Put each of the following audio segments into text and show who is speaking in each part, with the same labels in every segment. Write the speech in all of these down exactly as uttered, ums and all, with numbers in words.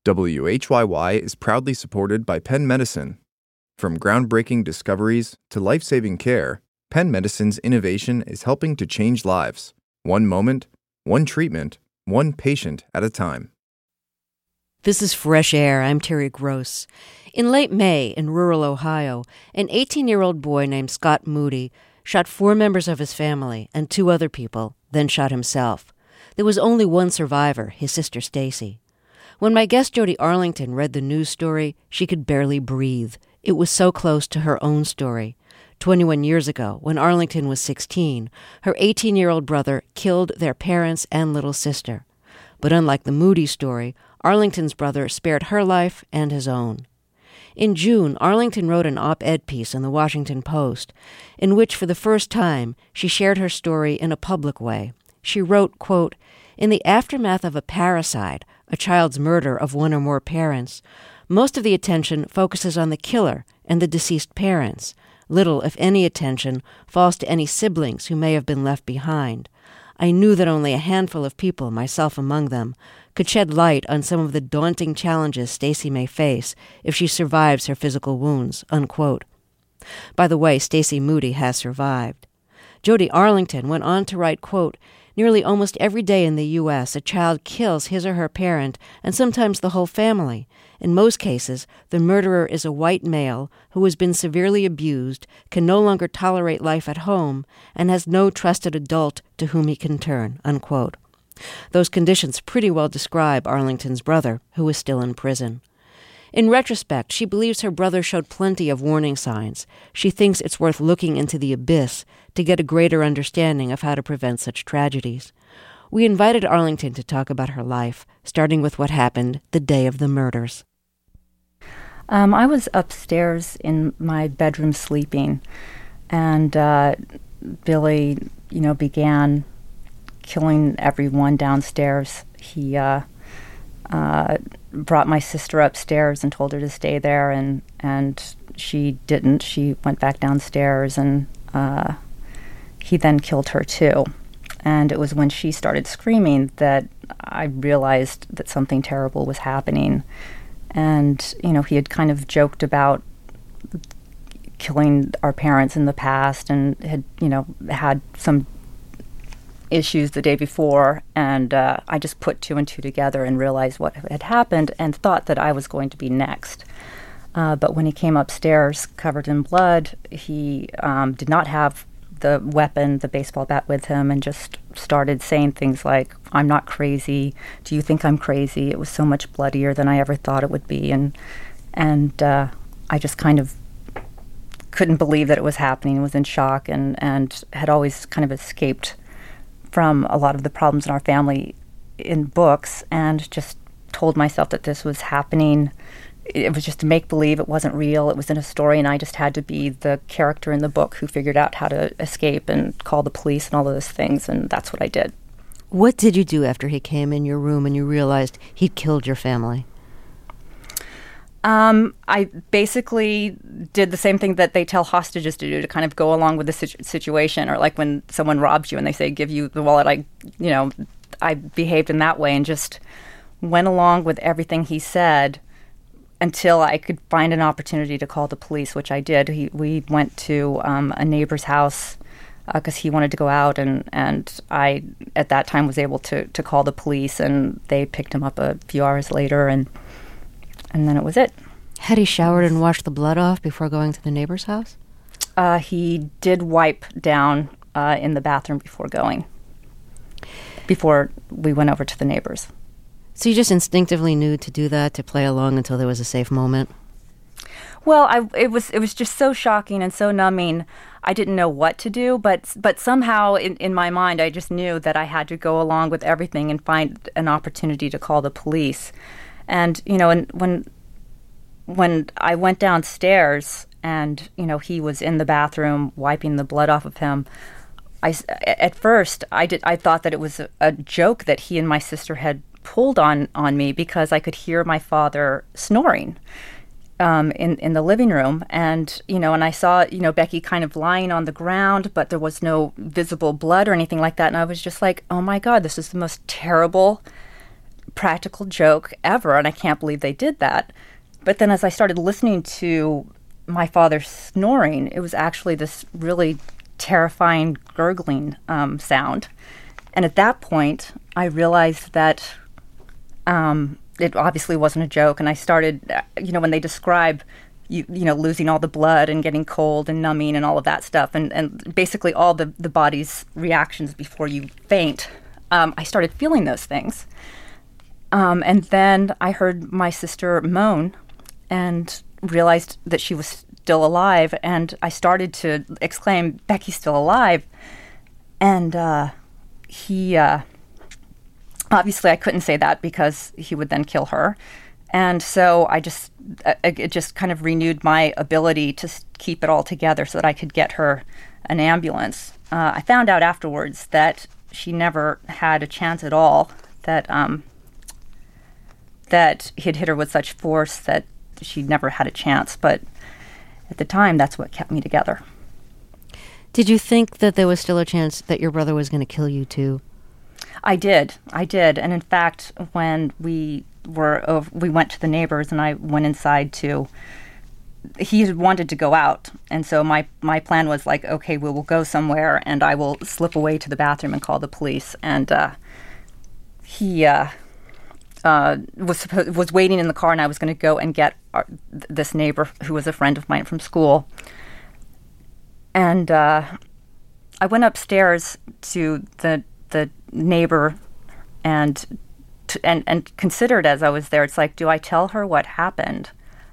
Speaker 1: W H Y Y is proudly supported by Penn Medicine. From groundbreaking discoveries to life-saving care, Penn Medicine's innovation is helping to change lives, one moment, one treatment, one patient at a time.
Speaker 2: This is Fresh Air. I'm Terry Gross. In late May, in rural Ohio, an eighteen-year-old boy named Scott Moody shot four members of his family and two other people, then shot himself. There was only one survivor, his sister Stacy. When my guest Jody Arlington read the news story, she could barely breathe. It was so close to her own story. twenty-one years ago, when Arlington was sixteen, her eighteen-year-old brother killed their parents and little sister. But unlike the Moody story, Arlington's brother spared her life and his own. In June, Arlington wrote an op-ed piece in the Washington Post, in which for the first time she shared her story in a public way. She wrote, quote, "In the aftermath of a parricide, a child's murder of one or more parents, most of the attention focuses on the killer and the deceased parents. Little, if any, attention falls to any siblings who may have been left behind. I knew that only a handful of people, myself among them, could shed light on some of the daunting challenges Stacy may face if she survives her physical wounds," unquote. By the way, Stacy Moody has survived. Jody Arlington went on to write, quote, "Nearly almost every day in the U S, a child kills his or her parent and sometimes the whole family. In most cases, the murderer is a white male who has been severely abused, can no longer tolerate life at home, and has no trusted adult to whom he can turn," unquote. Those conditions pretty well describe Arlington's brother, who is still in prison. In retrospect, she believes her brother showed plenty of warning signs. She thinks it's worth looking into the abyss to get a greater understanding of how to prevent such tragedies. We invited Arlington to talk about her life, starting with what happened the day of the murders.
Speaker 3: Um, I was upstairs in my bedroom sleeping, and uh, Billy, you know, began killing everyone downstairs. He uh, uh, brought my sister upstairs and told her to stay there, and and she didn't. She went back downstairs, and uh, he then killed her too. And it was when she started screaming that I realized that something terrible was happening. And, you know, he had kind of joked about killing our parents in the past and had, you know, had some issues the day before. And uh, I just put two and two together and realized what had happened and thought that I was going to be next. Uh, but when he came upstairs covered in blood, he um, did not have the weapon, the baseball bat, with him, and just started saying things like, "I'm not crazy. Do you think I'm crazy?" It was so much bloodier than I ever thought it would be. And and uh, I just kind of couldn't believe that it was happening, was in shock, and, and had always kind of escaped from a lot of the problems in our family in books, and just told myself that this was happening. It was just a make-believe. It wasn't real. It was in a story, and I just had to be the character in the book who figured out how to escape and call the police and all of those things, and that's what I did.
Speaker 2: What did you do after he came in your room and you realized he'd killed your family?
Speaker 3: Um, I basically did the same thing that they tell hostages to do, to kind of go along with the situ- situation, or like when someone robs you and they say, "Give you the wallet," I, you know, I behaved in that way and just went along with everything he said until I could find an opportunity to call the police, which I did. He, we went to um, a neighbor's house because uh, he wanted to go out, and, and I, at that time, was able to, to call the police, and they picked him up a few hours later, and and then it was it.
Speaker 2: Had he showered and washed the blood off before going to the neighbor's house?
Speaker 3: Uh, he did wipe down uh, in the bathroom before going, before we went over to the neighbor's.
Speaker 2: So you just instinctively knew to do that, to play along until there was a safe moment?
Speaker 3: Well, I, it was it was just so shocking and so numbing. I didn't know what to do, but but somehow in, in my mind, I just knew that I had to go along with everything and find an opportunity to call the police. And, you know, and when when I went downstairs and, you know, he was in the bathroom wiping the blood off of him, I, at first, I did I thought that it was a, a joke that he and my sister had pulled on, on me, because I could hear my father snoring um, in, in the living room. And, you know, and I saw, you know, Becky kind of lying on the ground, but there was no visible blood or anything like that. And I was just like, oh my God, this is the most terrible practical joke ever, and I can't believe they did that. But then as I started listening to my father snoring, it was actually this really terrifying gurgling um, sound. And at that point, I realized that um, it obviously wasn't a joke. And I started, you know, when they describe, you, you know, losing all the blood and getting cold and numbing and all of that stuff, and, and basically all the, the body's reactions before you faint, um, I started feeling those things. Um, and then I heard my sister moan and realized that she was still alive. And I started to exclaim, "Becky's still alive." And uh, he, uh, obviously I couldn't say that because he would then kill her. And so I just, uh, it just kind of renewed my ability to keep it all together so that I could get her an ambulance. Uh, I found out afterwards that she never had a chance at all, that um, that he had hit her with such force that she never had a chance. But at the time, that's what kept me together.
Speaker 2: Did you think that there was still a chance that your brother was going to kill you too?
Speaker 3: I did. I did. And in fact, when we were, uh, we went to the neighbors and I went inside to, he had wanted to go out. And so my, my plan was like, okay, we will go somewhere and I will slip away to the bathroom and call the police. And uh, he uh, uh, was suppo- was waiting in the car, and I was going to go and get our, th- this neighbor who was a friend of mine from school. And uh, I went upstairs to the the neighbor and t- and and considered as I was there, it's like, do I tell her what happened,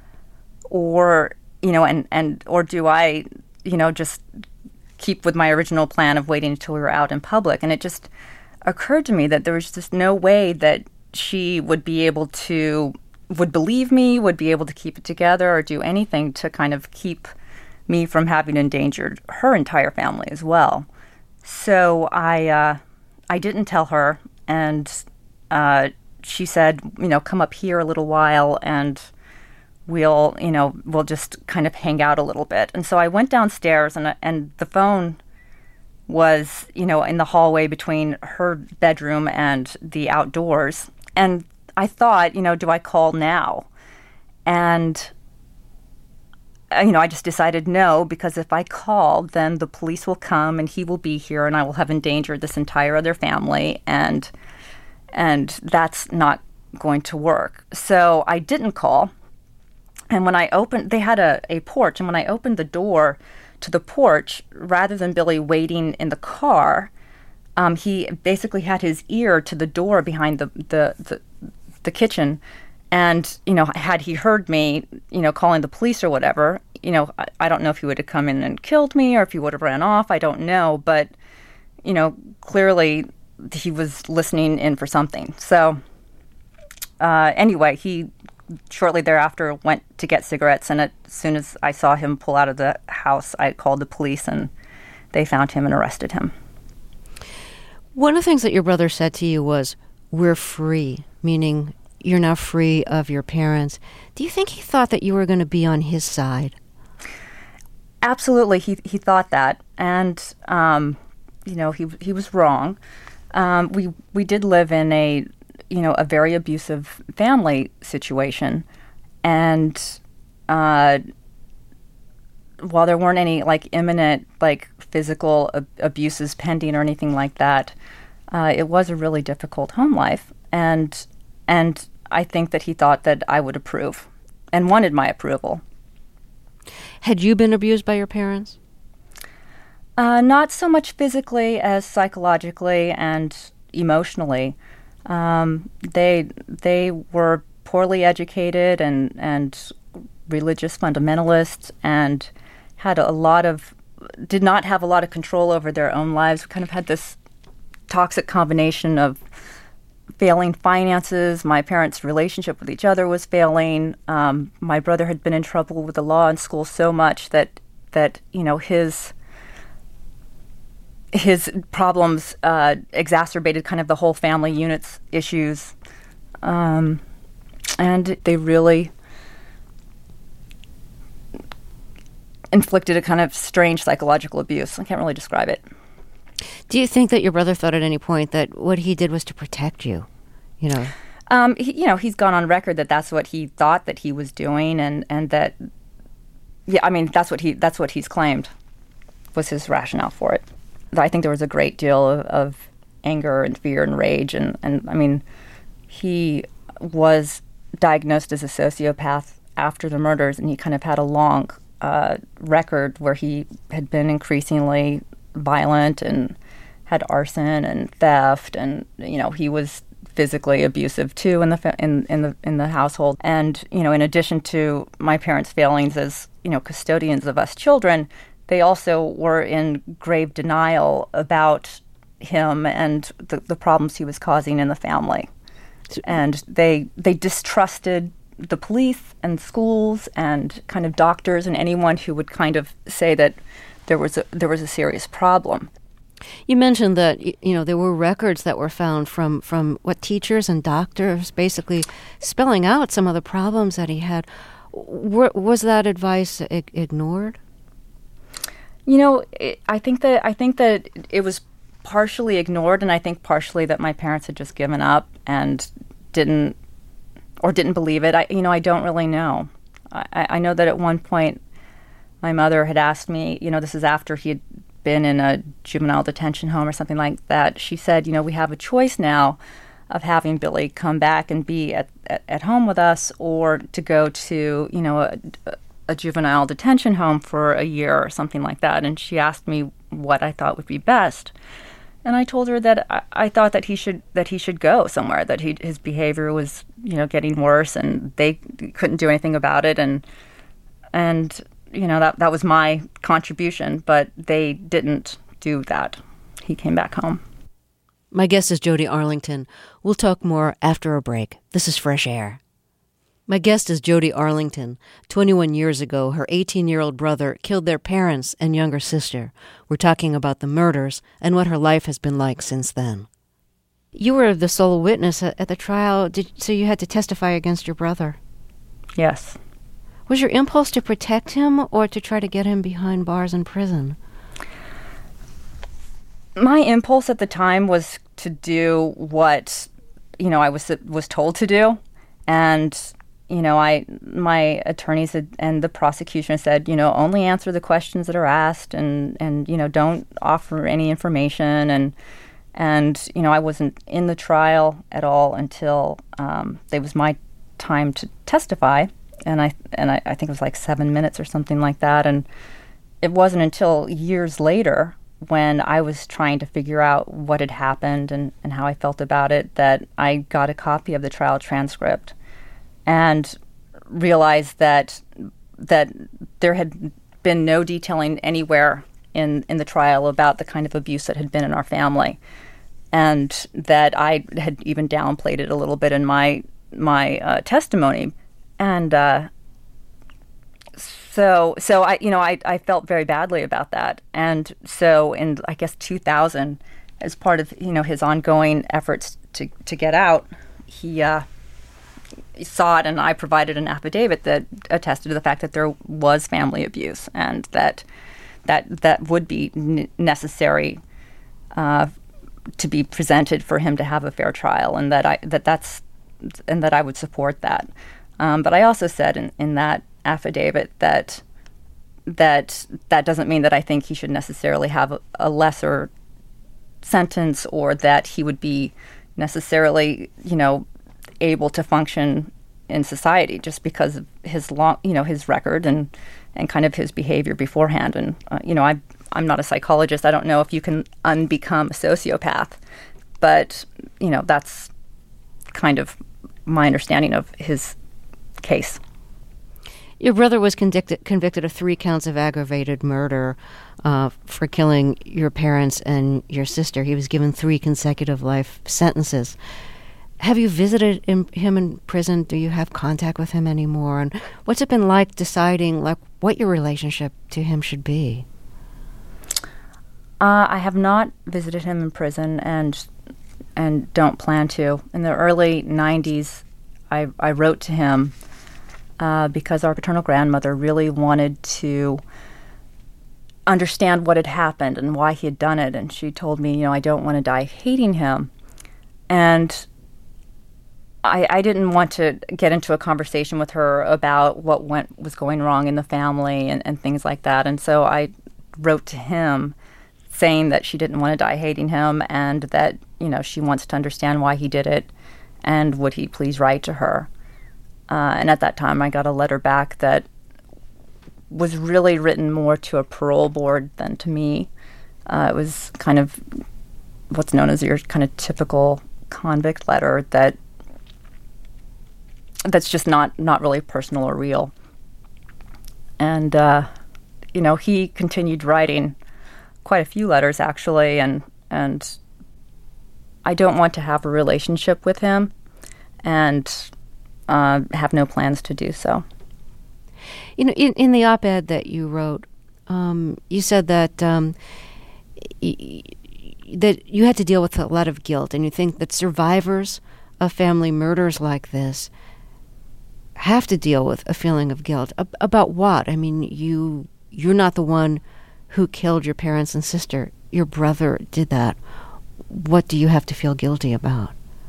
Speaker 3: or you know, and, and or do I, you know, just keep with my original plan of waiting until we were out in public? And it just occurred to me that there was just no way that she would be able to would believe me, would be able to keep it together, or do anything to kind of keep me from having endangered her entire family as well. So I uh, I didn't tell her, and uh, she said, you know, come up here a little while, and we'll, you know, we'll just kind of hang out a little bit. And so I went downstairs, and and the phone was, you know, in the hallway between her bedroom and the outdoors. And I thought, you know, do I call now? And you know, I just decided no, because if I call, then the police will come and he will be here and I will have endangered this entire other family, and and that's not going to work. So I didn't call. And when I opened, they had a, a porch, and when I opened the door to the porch, rather than Billy waiting in the car, um, he basically had his ear to the door behind the the, the, the kitchen. And, you know, had he heard me, you know, calling the police or whatever, you know, I, I don't know if he would have come in and killed me or if he would have ran off. I don't know. But, you know, clearly he was listening in for something. So uh, anyway, he shortly thereafter went to get cigarettes. And as soon as I saw him pull out of the house, I called the police and they found him and arrested him.
Speaker 2: One of the things that your brother said to you was, "We're free," meaning you're now free of your parents. Do you think he thought that you were going to be on his side?
Speaker 3: Absolutely, he he thought that, and um, you know, he he was wrong. Um, we we did live in a you know a very abusive family situation, and uh, while there weren't any like imminent like physical ab- abuses pending or anything like that, uh, it was a really difficult home life, and and I think that he thought that I would approve and wanted my approval.
Speaker 2: Had you been abused by your parents?
Speaker 3: Uh, not so much physically as psychologically and emotionally. Um, they they were poorly educated and, and religious fundamentalists, and had a lot of did not have a lot of control over their own lives. We kind of had this toxic combination of failing finances. My parents' relationship with each other was failing. Um, my brother had been in trouble with the law in school so much that that you know his his problems uh, exacerbated kind of the whole family unit's issues, um, and they really inflicted a kind of strange psychological abuse. I can't really describe it.
Speaker 2: Do you think that your brother thought at any point that what he did was to protect you? You know?
Speaker 3: Um, he, you know, he's gone on record that that's what he thought that he was doing, and, and that, yeah, I mean, that's what he that's what he's claimed was his rationale for it. I think there was a great deal of, of anger and fear and rage, and, and I mean, he was diagnosed as a sociopath after the murders, and he kind of had a long uh, record where he had been increasingly violent and had arson and theft, and you know he was physically abusive too in the fa- in in the in the household. And you know, in addition to my parents' failings as you know custodians of us children, they also were in grave denial about him and the, the problems he was causing in the family. And they they distrusted the police and schools and kind of doctors and anyone who would kind of say that there was a, there was a serious problem.
Speaker 2: You mentioned that you know there were records that were found from from what teachers and doctors basically spelling out some of the problems that he had. Were, was that advice I- ignored?
Speaker 3: You know, it, I think that I think that it was partially ignored, and I think partially that my parents had just given up and didn't or didn't believe it. I, you know, I don't really know. I, I know that at one point my mother had asked me, you know, this is after he had been in a juvenile detention home or something like that. She said, you know, we have a choice now of having Billy come back and be at, at, at home with us, or to go to, you know, a, a juvenile detention home for a year or something like that. And she asked me what I thought would be best. And I told her that I, I thought that he should that he should go somewhere, that he, his behavior was, you know, getting worse, and they couldn't do anything about it. And and you know that that was my contribution, but they didn't do that. He came back home.
Speaker 2: My guest is Jody Arlington. We'll talk more after a break. This is Fresh Air. My guest is Jody Arlington. twenty-one years ago, her eighteen-year-old brother killed their parents and younger sister. We're talking about the murders and what her life has been like since then. You were the sole witness at, at the trial, did, so you had to testify against your brother.
Speaker 3: Yes.
Speaker 2: Was your impulse to protect him or to try to get him behind bars in prison?
Speaker 3: My impulse at the time was to do what, you know, I was was told to do, and you know, I my attorneys had, and the prosecution said, you know, only answer the questions that are asked, and, and you know, don't offer any information, and and you know, I wasn't in the trial at all until um, it was my time to testify, and I and I, I think it was like seven minutes or something like that, and it wasn't until years later when I was trying to figure out what had happened and, and how I felt about it that I got a copy of the trial transcript and realized that that there had been no detailing anywhere in, in the trial about the kind of abuse that had been in our family, and that I had even downplayed it a little bit in my my uh, testimony, and uh, so so I you know I, I felt very badly about that, and so in I guess two thousand, as part of you know his ongoing efforts to to get out, he. Uh, saw it, and I provided an affidavit that attested to the fact that there was family abuse, and that that that would be n- necessary uh, to be presented for him to have a fair trial, and that I that that's and that I would support that. Um, but I also said in, in that affidavit that that that doesn't mean that I think he should necessarily have a, a lesser sentence, or that he would be necessarily, you know, able to function in society just because of his long, you know, his record and, and kind of his behavior beforehand. And uh, you know, I I'm not a psychologist. I don't know if you can unbecome a sociopath, but you know, that's kind of my understanding of his case.
Speaker 2: Your brother was convicted convicted of three counts of aggravated murder uh, for killing your parents and your sister. He was given three consecutive life sentences. Have you visited him, him in prison? Do you have contact with him anymore? And what's it been like deciding like what your relationship to him should be?
Speaker 3: Uh, I have not visited him in prison, and and don't plan to. In the early nineties, I, I wrote to him uh, because our paternal grandmother really wanted to understand what had happened and why he had done it. And she told me, you know, I don't want to die hating him. And I, I didn't want to get into a conversation with her about what went was going wrong in the family and, and things like that. And so I wrote to him saying that she didn't want to die hating him and that, you know, she wants to understand why he did it and would he please write to her. Uh, and at that time I got a letter back that was really written more to a parole board than to me. Uh, it was kind of what's known as your kind of typical convict letter that that's just not, not really personal or real. And, uh, you know, he continued writing quite a few letters, actually, and and I don't want to have a relationship with him and uh, have no plans to do so.
Speaker 2: You know, in, in the op-ed that you wrote, um, you said that um, y- that you had to deal with a lot of guilt, and you think that survivors of family murders like this have to deal with a feeling of guilt. Ab- about what? I mean, you you're not the one who killed your parents and sister. Your brother did that. What do you have to feel guilty about?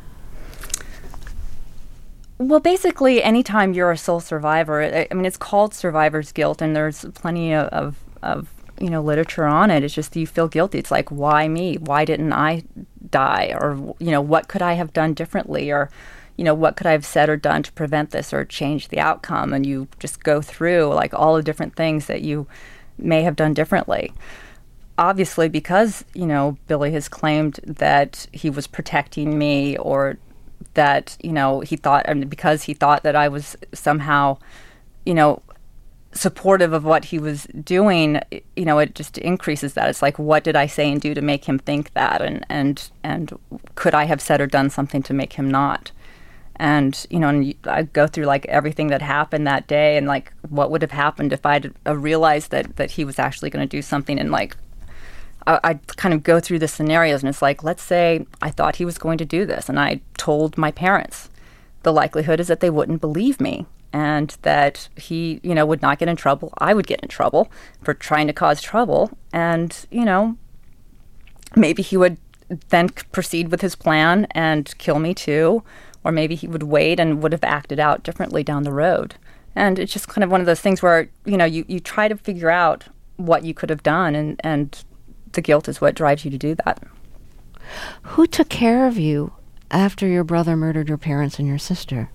Speaker 3: Well, basically, anytime you're a sole survivor, I, I mean, it's called survivor's guilt, and there's plenty of, of, of, you know, literature on it. It's just you feel guilty. It's like, why me? Why didn't I die? Or, you know, what could I have done differently? Or, you know, what could I have said or done to prevent this or change the outcome? And you just go through, like, all the different things that you may have done differently. Obviously, because, you know, Billy has claimed that he was protecting me or that, you know, he thought, I mean, because he thought that I was somehow, you know, supportive of what he was doing, you know, it just increases that. It's like, what did I say and do to make him think that? And, and, and could I have said or done something to make him not? And, you know, and I go through, like, everything that happened that day and, like, what would have happened if I'd uh, realized that, that he was actually going to do something. And, like, I, I kind of go through the scenarios, and it's like, let's say I thought he was going to do this, and I told my parents. The likelihood is that they wouldn't believe me and that he, you know, would not get in trouble. I would get in trouble for trying to cause trouble. And, you know, maybe he would then proceed with his plan and kill me too. Or maybe he would wait and would have acted out differently down the road. And it's just kind of one of those things where, you know, you, you try to figure out what you could have done, and, and the guilt is what drives you to do that.
Speaker 2: Who took care of you after your brother murdered your parents and your sister?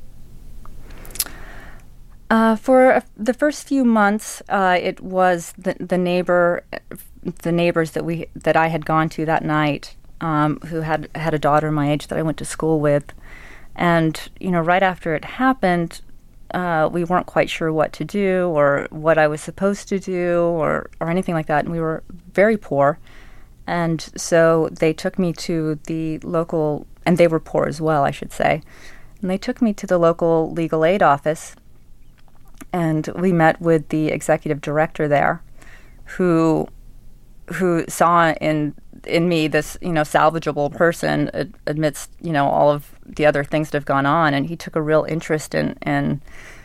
Speaker 3: Uh, for the first few months, uh, it was the, the neighbor, the neighbors that we that I had gone to that night, um, who had had a daughter my age that I went to school with. And, you know, right after it happened, uh, we weren't quite sure what to do or what I was supposed to do or, or anything like that. And we were very poor. And so they took me to the local, and they were poor as well, I should say. And they took me to the local legal aid office. And we met with the executive director there, who who saw in in me this, you know, salvageable person ad- amidst, you know, all of the other things that have gone on, and he took a real interest in in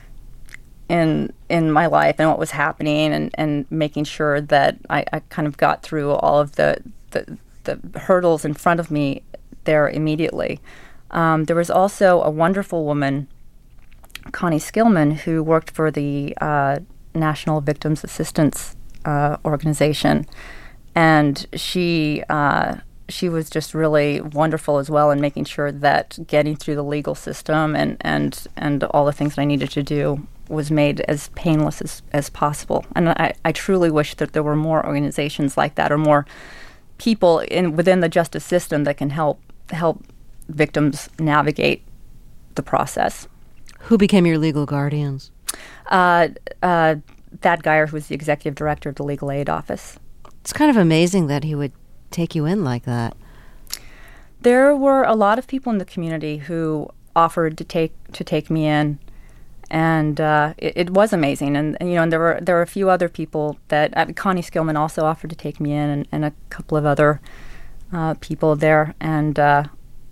Speaker 3: in, in my life and what was happening, and, and making sure that I, I kind of got through all of the the, the hurdles in front of me there immediately. Um, there was also a wonderful woman, Connie Skillman, who worked for the uh, National Victims Assistance uh, Organization. And she uh, she was just really wonderful as well in making sure that getting through the legal system and, and, and all the things that I needed to do was made as painless as, as possible. And I, I truly wish that there were more organizations like that, or more people in within the justice system that can help help victims navigate the process.
Speaker 2: Who became your legal guardians?
Speaker 3: Uh, uh, Thad Geyer, who was the executive director of the legal aid office.
Speaker 2: It's kind of amazing that he would take you in like that.
Speaker 3: There were a lot of people in the community who offered to take to take me in, and uh, it, it was amazing. And, and you know, and there were there were a few other people that uh, Connie Skillman also offered to take me in, and, and a couple of other uh, people there. And uh,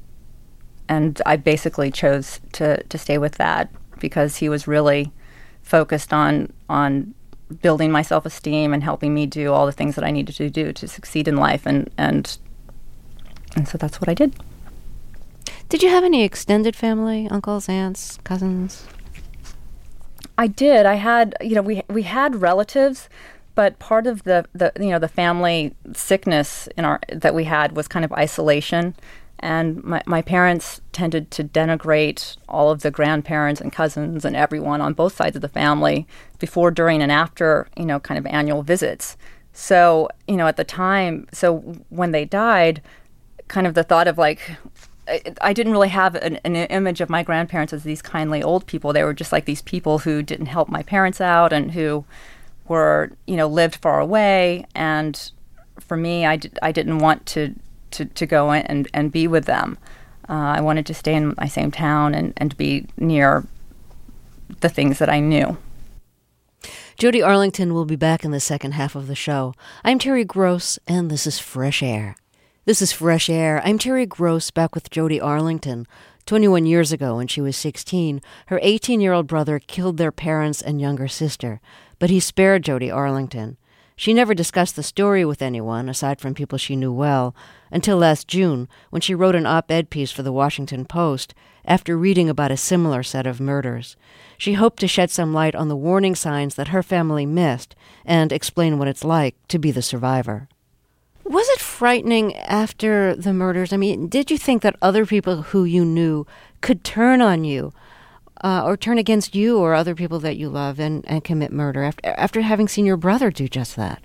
Speaker 3: and I basically chose to to stay with that because he was really focused on on. building my self-esteem and helping me do all the things that I needed to do to succeed in life, and and and so that's what I did.
Speaker 2: Did you have any extended family, uncles, aunts, cousins?
Speaker 3: I did. I had, you know, we we had relatives, but part of the, the you know the family sickness in our that we had was kind of isolation, and my my parents tended to denigrate all of the grandparents and cousins and everyone on both sides of the family before, during, and after, you know, kind of annual visits. So, you know, at the time, so when they died, kind of the thought of like, I didn't really have an, an image of my grandparents as these kindly old people. They were just like these people who didn't help my parents out and who were, you know, lived far away. And for me, I, did, I didn't want to, to, to go in and, and be with them. Uh, I wanted to stay in my same town and, and be near the things that I knew.
Speaker 2: Jody Arlington will be back in the second half of the show. I'm Terry Gross, and this is Fresh Air. This is Fresh Air. I'm Terry Gross, back with Jody Arlington. twenty-one years ago, when she was sixteen, her eighteen-year-old brother killed their parents and younger sister, but he spared Jody Arlington. She never discussed the story with anyone, aside from people she knew well, until last June, when she wrote an op-ed piece for the Washington Post after reading about a similar set of murders. She hoped to shed some light on the warning signs that her family missed and explain what it's like to be the survivor. Was it frightening after the murders? I mean, did you think that other people who you knew could turn on you uh, or turn against you or other people that you love and, and commit murder after, after having seen your brother do just that?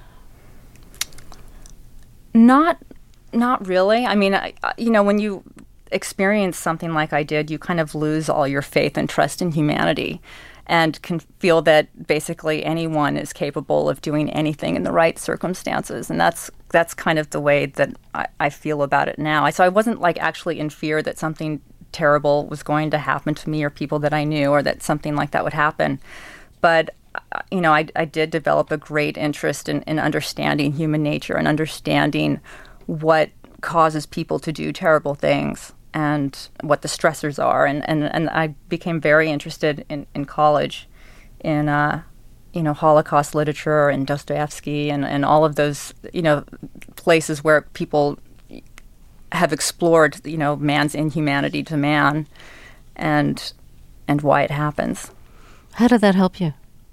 Speaker 3: Not, not really. I mean, I, you know, when you experience something like I did, you kind of lose all your faith and trust in humanity, and can feel that basically anyone is capable of doing anything in the right circumstances. And that's that's kind of the way that I, I feel about it now. I, so I wasn't like actually in fear that something terrible was going to happen to me or people that I knew, or that something like that would happen. But, you know, I, I did develop a great interest in, in understanding human nature and understanding what causes people to do terrible things and what the stressors are. And, and, and I became very interested in, in college in, uh, you know, Holocaust literature and Dostoevsky and, and all of those, you know, places where people have explored, you know, man's inhumanity to man and and why it happens.
Speaker 2: How did that help you?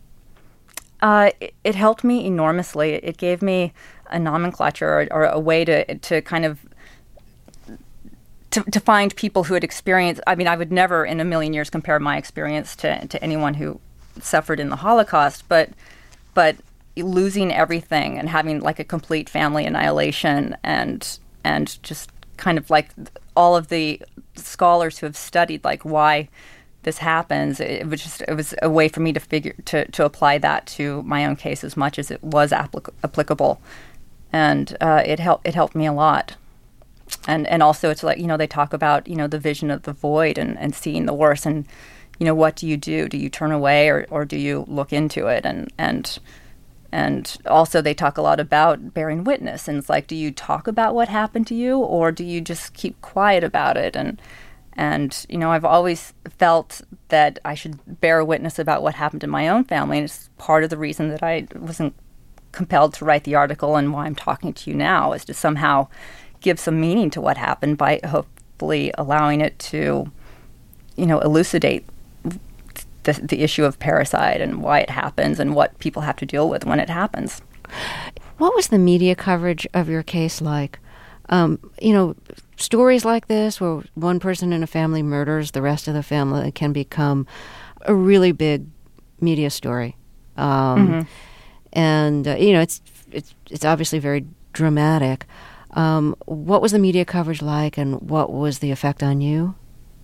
Speaker 3: Uh, it, it helped me enormously. It gave me a nomenclature or, or a way to to kind of To, to find people who had experienced, I mean, I would never in a million years compare my experience to, to anyone who suffered in the Holocaust, but but losing everything and having like a complete family annihilation and and just kind of like all of the scholars who have studied like why this happens, it was just it was a way for me to figure to, to apply that to my own case as much as it was applic- applicable, and uh, it helped it helped me a lot. And and also it's like, you know, they talk about, you know, the vision of the void and, and seeing the worst. And, you know, what do you do? Do you turn away or, or do you look into it? And, and and also they talk a lot about bearing witness. And it's like, do you talk about what happened to you or do you just keep quiet about it? And, and you know, I've always felt that I should bear witness about what happened in my own family. And it's part of the reason that I wasn't compelled to write the article and why I'm talking to you now is to somehow give some meaning to what happened by hopefully allowing it to, you know, elucidate the, the issue of parricide and why it happens and what people have to deal with when it happens.
Speaker 2: What was the media coverage of your case like? Um, you know, stories like this where one person in a family murders the rest of the family can become a really big media story. Um, mm-hmm. And, uh, you know, it's, it's, it's obviously very dramatic. Um, what was the media coverage like, and what was the effect on you?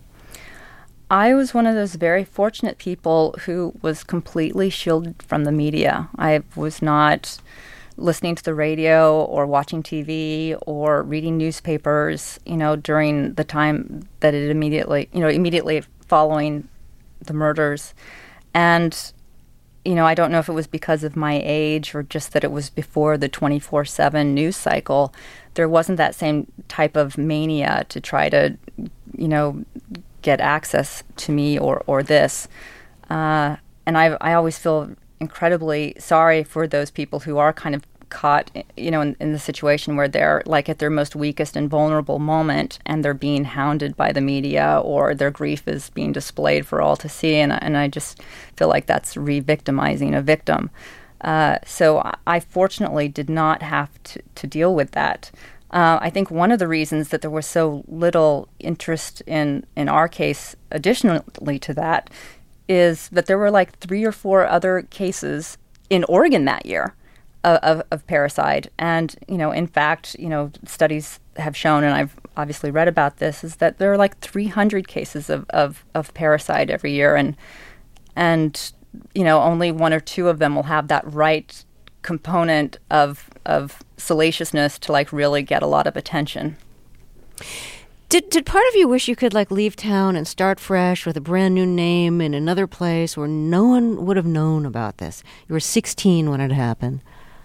Speaker 3: I was one of those very fortunate people who was completely shielded from the media. I was not listening to the radio or watching T V or reading newspapers, you know, during the time that it immediately, you know, immediately following the murders. And you know, I don't know if it was because of my age or just that it was before the twenty-four seven news cycle. There wasn't that same type of mania to try to, you know, get access to me or, or this. Uh, and I I always feel incredibly sorry for those people who are kind of caught, you know, in, in the situation where they're like at their most weakest and vulnerable moment, and they're being hounded by the media, or their grief is being displayed for all to see. And, and I just feel like that's re-victimizing a victim. Uh, so I fortunately did not have to, to deal with that. Uh, I think one of the reasons that there was so little interest in, in our case, additionally to that, is that there were like three or four other cases in Oregon that year of, of, of parricide. And, you know, in fact, you know, studies have shown, and I've obviously read about this, is that there are like three hundred cases of, of, of parricide every year. And, and, you know, only one or two of them will have that right component of, of salaciousness to like really get a lot of attention.
Speaker 2: Did did part of you wish you could like leave town and start fresh with a brand new name in another place where no one would have known about this? You were sixteen when it happened.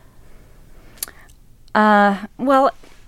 Speaker 3: Uh, well,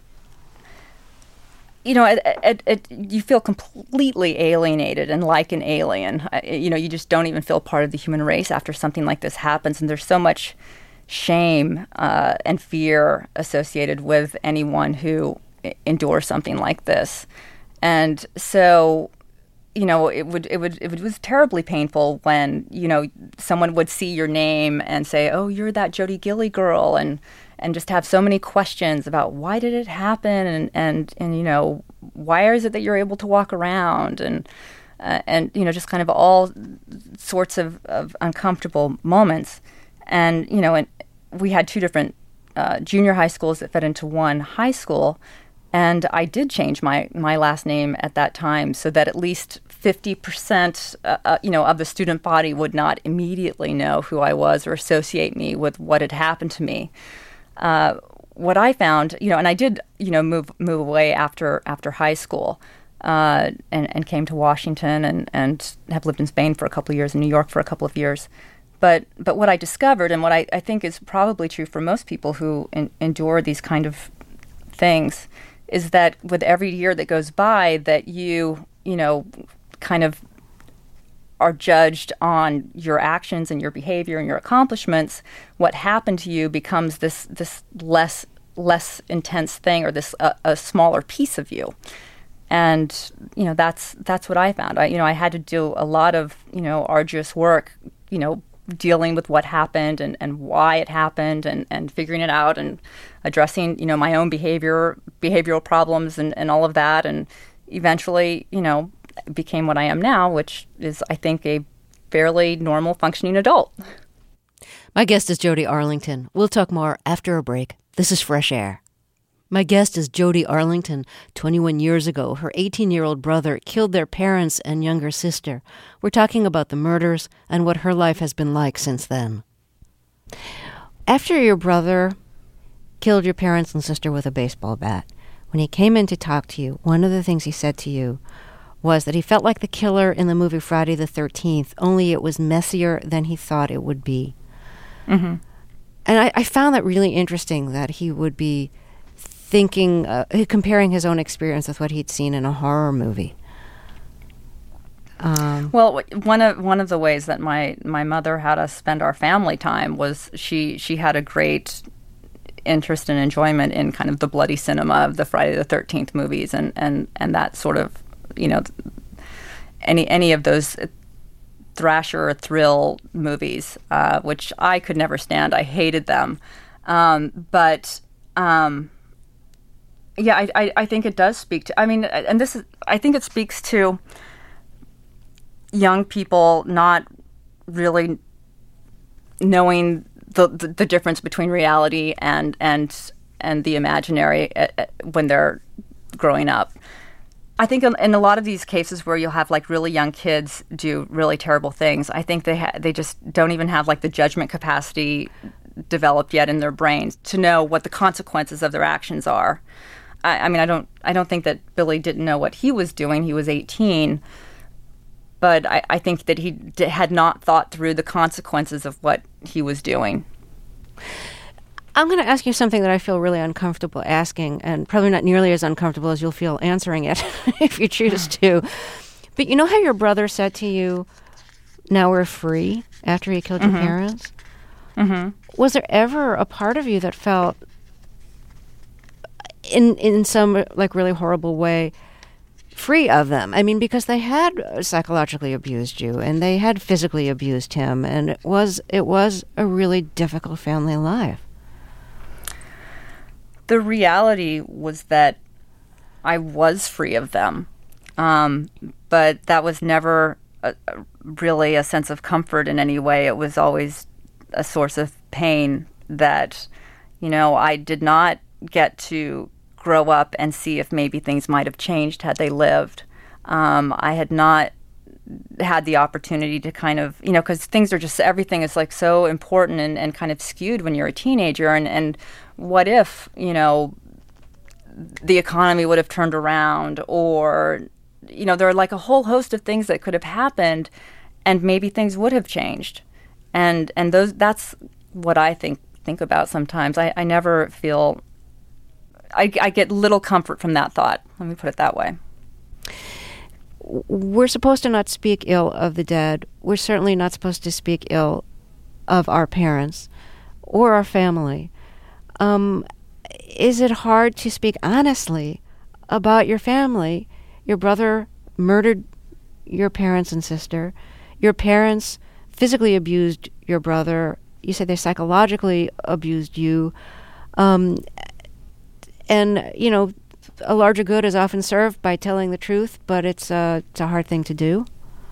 Speaker 3: you know, it, it, it, you feel completely alienated and like an alien. You know, you just don't even feel part of the human race after something like this happens, and there's so much shame uh, and fear associated with anyone who endure something like this. And so, you know, it would it would it was terribly painful when, you know, someone would see your name and say, "Oh, you're that Jody Gilley girl," and and just have so many questions about why did it happen, and and, and you know, why is it that you're able to walk around, and uh, and you know, just kind of all sorts of, of uncomfortable moments. And you know, and we had two different uh, junior high schools that fed into one high school. And I did change my, my last name at that time so that at least fifty percent uh, uh, you know, of the student body would not immediately know who I was or associate me with what had happened to me. Uh, what I found, you know, and I did, you know, move move away after after high school uh, and, and came to Washington and, and have lived in Spain for a couple of years, in New York for a couple of years. But but what I discovered, and what I, I think is probably true for most people who in, endure these kind of things, is that with every year that goes by, that you, you know, kind of are judged on your actions and your behavior and your accomplishments. What happened to you becomes this this less less intense thing, or this uh, a smaller piece of you. And you know, that's that's what I found. I you know I had to do a lot of you know arduous work, you know, dealing with what happened and, and why it happened, and, and figuring it out, and addressing, you know, my own behavior, behavioral problems and, and all of that. And eventually, you know, became what I am now, which is, I think, a fairly normal functioning adult.
Speaker 2: My guest is Jody Arlington. We'll talk more after a break. This is Fresh Air. My guest is Jody Arlington. twenty-one years ago, her eighteen-year-old brother killed their parents and younger sister. We're talking about the murders and what her life has been like since then. After your brother killed your parents and sister with a baseball bat, when he came in to talk to you, one of the things he said to you was that he felt like the killer in the movie Friday the thirteenth, only it was messier than he thought it would be.
Speaker 3: Mm-hmm.
Speaker 2: And I, I found that really interesting, that he would be thinking, uh, comparing his own experience with what he'd seen in a horror movie. Um,
Speaker 3: well, one of one of the ways that my, my mother had us spend our family time was she she had a great interest and enjoyment in kind of the bloody cinema of the Friday the thirteenth movies, and, and, and that sort of, you know, any any of those thrasher or thrill movies, uh, which I could never stand. I hated them. Um, but um, yeah, I, I, I think it does speak to, I mean, and this is, I think it speaks to young people not really knowing the, the, the difference between reality and, and, and the imaginary uh, uh, when they're growing up. I think in, in a lot of these cases where you'll have like really young kids do really terrible things, I think they ha- they just don't even have like the judgment capacity developed yet in their brains to know what the consequences of their actions are. I, I mean, I don't I don't think that Billy didn't know what he was doing. He was eighteen, but I, I think that he d- had not thought through the consequences of what he was doing.
Speaker 2: I'm going to ask you something that I feel really uncomfortable asking, and probably not nearly as uncomfortable as you'll feel answering it if you choose to. But you know how your brother said to you, "Now we're free," after he killed
Speaker 3: mm-hmm.
Speaker 2: your parents?
Speaker 3: Mm-hmm.
Speaker 2: Was there ever a part of you that felt, in in some like really horrible way, free of them? I mean, because they had psychologically abused you and they had physically abused him, and it was it was a really difficult family life.
Speaker 3: The reality was that I was free of them, um, but that was never a, a, really a sense of comfort in any way. It was always a source of pain that, you know, I did not get to grow up and see if maybe things might have changed had they lived. Um, I had not had the opportunity to kind of, you know, because things are just, everything is like so important and, and kind of skewed when you're a teenager. And, and what if, you know, the economy would have turned around, or, you know, there are like a whole host of things that could have happened and maybe things would have changed. And and those that's what I think think about sometimes. I, I never feel, I, I get little comfort from that thought. Let me put it that way.
Speaker 2: We're supposed to not speak ill of the dead. We're certainly not supposed to speak ill of our parents or our family. Um, is it hard to speak honestly about your family? Your brother murdered your parents and sister. Your parents physically abused your brother. You said they psychologically abused you. Um, and, you know, a larger good is often served by telling the truth, but it's a, it's a hard thing to do.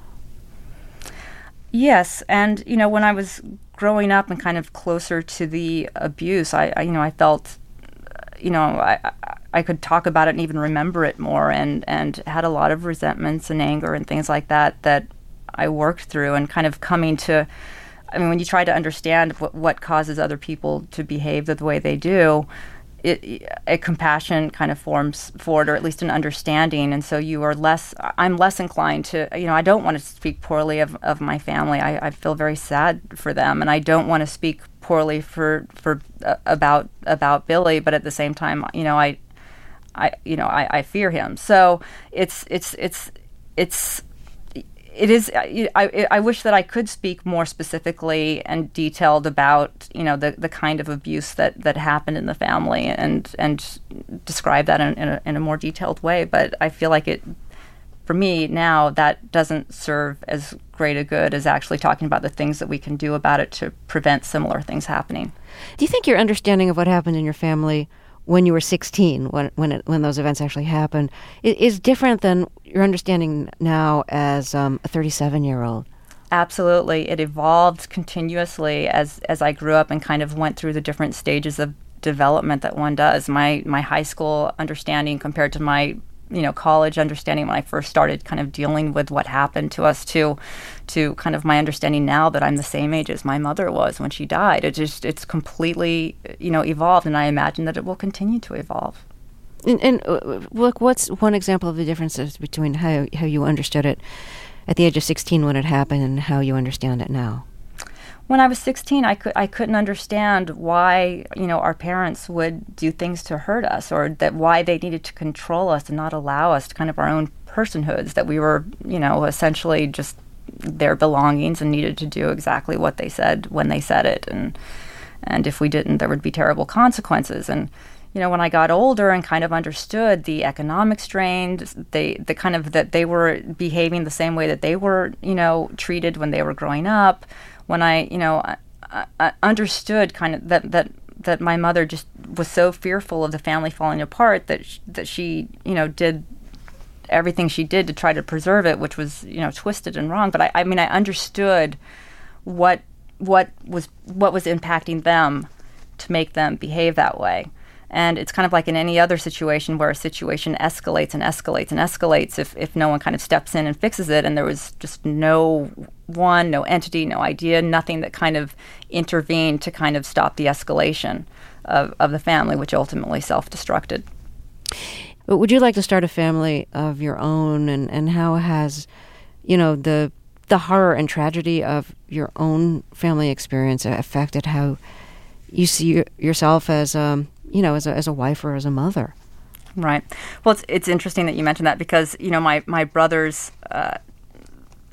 Speaker 3: Yes, and, you know, when I was growing up and kind of closer to the abuse, I, I you know, I felt, you know, I, I could talk about it and even remember it more, and, and had a lot of resentments and anger and things like that that I worked through, and kind of coming to, I mean, when you try to understand what, what causes other people to behave the way they do, It, a compassion kind of forms for it, or at least an understanding. And so you are less, I'm less inclined to, you know, I don't want to speak poorly of, of my family. I, I feel very sad for them, and I don't want to speak poorly for, for uh, about about Billy, but at the same time, you know, I, I you know, I, I fear him. So it's, it's, it's, it's, It is. I, I, I wish that I could speak more specifically and detailed about, you know, the, the kind of abuse that, that happened in the family, and and describe that in, in, a, in a more detailed way. But I feel like it, for me now, that doesn't serve as great a good as actually talking about the things that we can do about it to prevent similar things happening.
Speaker 2: Do you think your understanding of what happened in your family when you were sixteen, when when it, when those events actually happened, is, is different than your understanding now as um, a thirty-seven-year-old?
Speaker 3: Absolutely. It evolved continuously as, as I grew up and kind of went through the different stages of development that one does. My my high school understanding compared to my, you know, college understanding when I first started kind of dealing with what happened to us, to to kind of my understanding now that I'm the same age as my mother was when she died. It just it's completely, you know, evolved, and I imagine that it will continue to evolve.
Speaker 2: And, and uh, look, what's one example of the differences between how how you understood it at the age of sixteen when it happened and how you understand it now?
Speaker 3: When I was sixteen, I, could, I couldn't understand why, you know, our parents would do things to hurt us, or that why they needed to control us and not allow us to kind of our own personhoods, that we were, you know, essentially just their belongings and needed to do exactly what they said when they said it. And and if we didn't, there would be terrible consequences. And, you know, when I got older and kind of understood the economic strain, they, the kind of that they were behaving the same way that they were, you know, treated when they were growing up, when I, you know, I, I understood kind of that, that that my mother just was so fearful of the family falling apart that sh- that she, you know, did everything she did to try to preserve it, which was, you know, twisted and wrong. But I, I mean, I understood what what was what was impacting them to make them behave that way. And it's kind of like in any other situation where a situation escalates and escalates and escalates if, if no one kind of steps in and fixes it, and there was just no one, no entity, no idea, nothing that kind of intervened to kind of stop the escalation of, of the family, which ultimately self-destructed.
Speaker 2: But would you like to start a family of your own, and, and how has, you know, the the horror and tragedy of your own family experience affected how you see yourself as um you know, as a, as a wife or as a mother?
Speaker 3: Right. Well, it's it's interesting that you mentioned that, because, you know, my, my brothers, uh,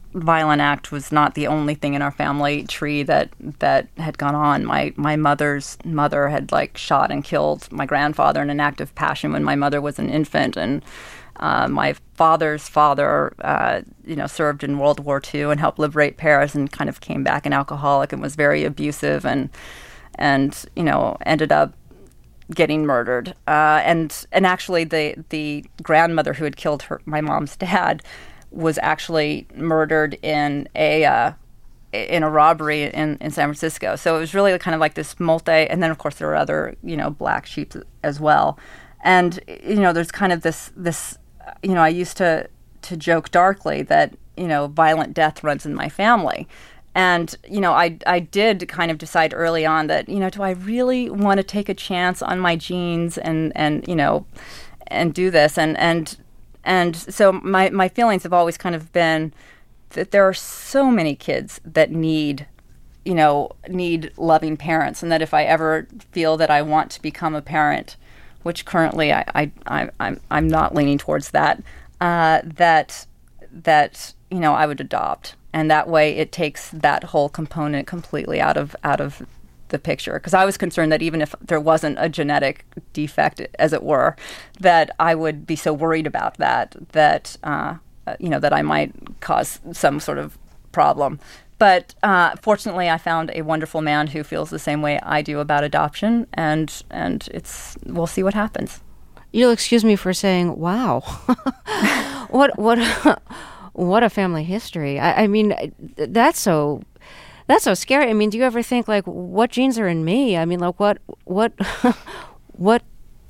Speaker 3: violent act was not the only thing in our family tree that that had gone on. My my mother's mother had like shot and killed my grandfather in an act of passion when my mother was an infant, and uh, my father's father, uh, you know, served in World War Two and helped liberate Paris, and kind of came back an alcoholic and was very abusive, and and you know ended up getting murdered. Uh, and and actually, the the grandmother who had killed her, my mom's dad, was actually murdered in a uh, in a robbery in, in San Francisco. So it was really kind of like this multi, and then of course there were other, you know, black sheep as well. And, you know, there's kind of this, this you know, I used to, to joke darkly that, you know, violent death runs in my family. And, you know, I, I did kind of decide early on that, you know, do I really want to take a chance on my genes and, and you know, and do this? And, and, And so my, my feelings have always kind of been that there are so many kids that need, you know, need loving parents, and that if I ever feel that I want to become a parent, which currently I, I, I I'm I'm not leaning towards that, uh, that that you know I would adopt, and that way it takes that whole component completely out of out of the picture, because I was concerned that even if there wasn't a genetic defect, as it were, that I would be so worried about that that uh, you know that I might cause some sort of problem. But uh, fortunately, I found a wonderful man who feels the same way I do about adoption, and and it's we'll see what happens.
Speaker 2: You'll excuse me for saying, "Wow, what what what a family history." I, I mean, that's so. That's so scary. I mean, do you ever think, like, what genes are in me? I mean, like, what, what, what,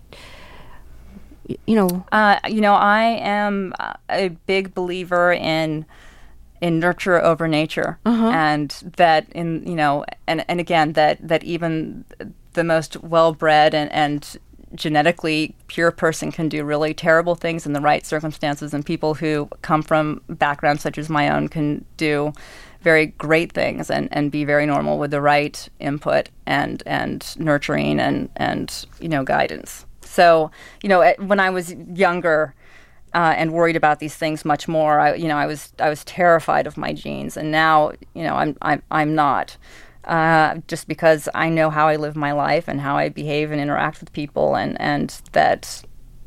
Speaker 2: you know?
Speaker 3: Uh, you know, I am a big believer in in nurture over nature, uh-huh. and that in you know, and, and again that that even the most well-bred and, and genetically pure person can do really terrible things in the right circumstances, and people who come from backgrounds such as my own can do very great things and, and be very normal with the right input and and nurturing and, and you know guidance. So you know when I was younger uh, and worried about these things much more, I you know I was I was terrified of my genes, and now you know I'm I'm I'm not. Uh, just because I know how I live my life and how I behave and interact with people, and, and that,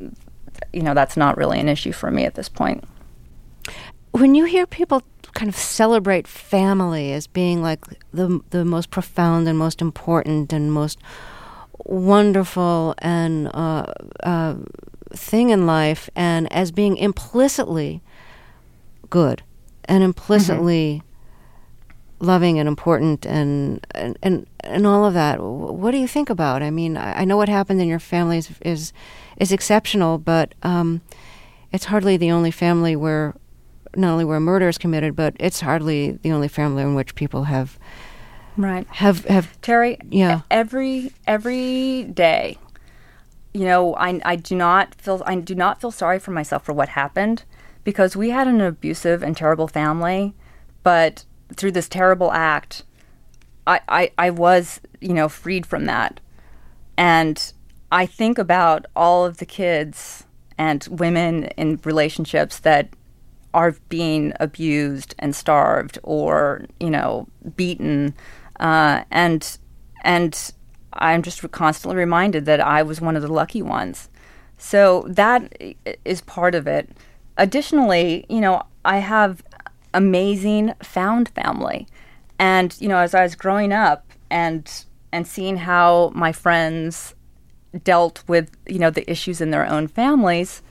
Speaker 3: you know, that's not really an issue for me at this point.
Speaker 2: When you hear people kind of celebrate family as being like the the most profound and most important and most wonderful and uh, uh, thing in life, and as being implicitly good and implicitly mm-hmm. loving and important and, and and and all of that, what do you think about? I mean, I, I know what happened in your family is is, is exceptional, but um, it's hardly the only family where not only where murder is committed, but it's hardly the only family in which people have
Speaker 3: right
Speaker 2: have have
Speaker 3: Terry.
Speaker 2: Yeah,
Speaker 3: every every day, you know, I I do not feel I do not feel sorry for myself for what happened, because we had an abusive and terrible family, but through this terrible act, I, I, I was, you know, freed from that. And I think about all of the kids and women in relationships that are being abused and starved or, you know, beaten. Uh, and and I'm just constantly reminded that I was one of the lucky ones. So that is part of it. Additionally, you know, I have amazing found family. And, you know, as I was growing up and and seeing how my friends dealt with, you know, the issues in their own families,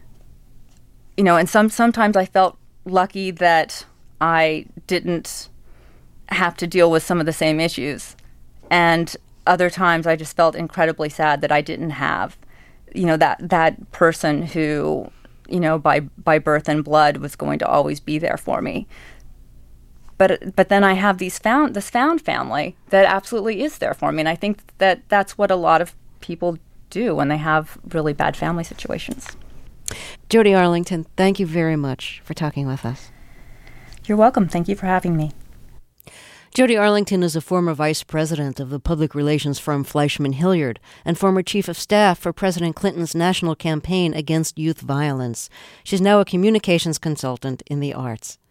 Speaker 3: you know, and some sometimes I felt lucky that I didn't have to deal with some of the same issues. And other times I just felt incredibly sad that I didn't have, you know, that that person who, you know, by by birth and blood was going to always be there for me. But but then I have these found this found family that absolutely is there for me, and I think that that's what a lot of people do when they have really bad family situations.
Speaker 2: Jody Arlington, thank you very much for talking with us.
Speaker 3: You're welcome. Thank you for having me.
Speaker 2: Jody Arlington is a former vice president of the public relations firm Fleishman Hilliard and former chief of staff for President Clinton's national campaign against youth violence. She's now a communications consultant in the arts.